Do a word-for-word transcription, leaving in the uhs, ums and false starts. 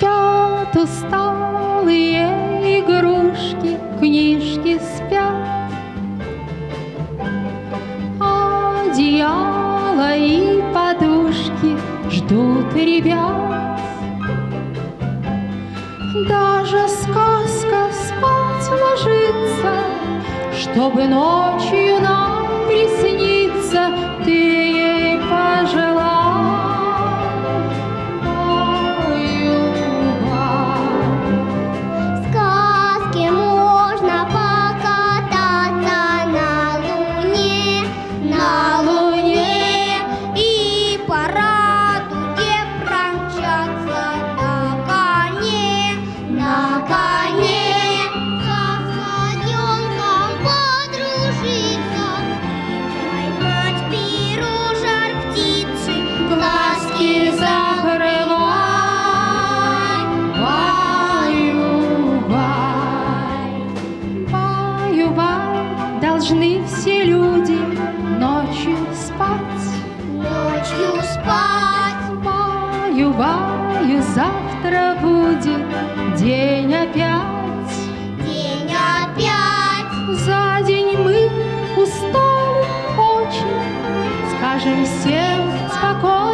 Спят усталые игрушки, книжки спят, одеяло и подушки ждут ребят. Даже сказка спать ложится, чтобы ночью нам присниться. Ты ей пожелай. Должны все люди ночью спать, ночью спать. Баю, баю, завтра будет день опять, день опять. За день мы устали очень, скажем всем спокойно.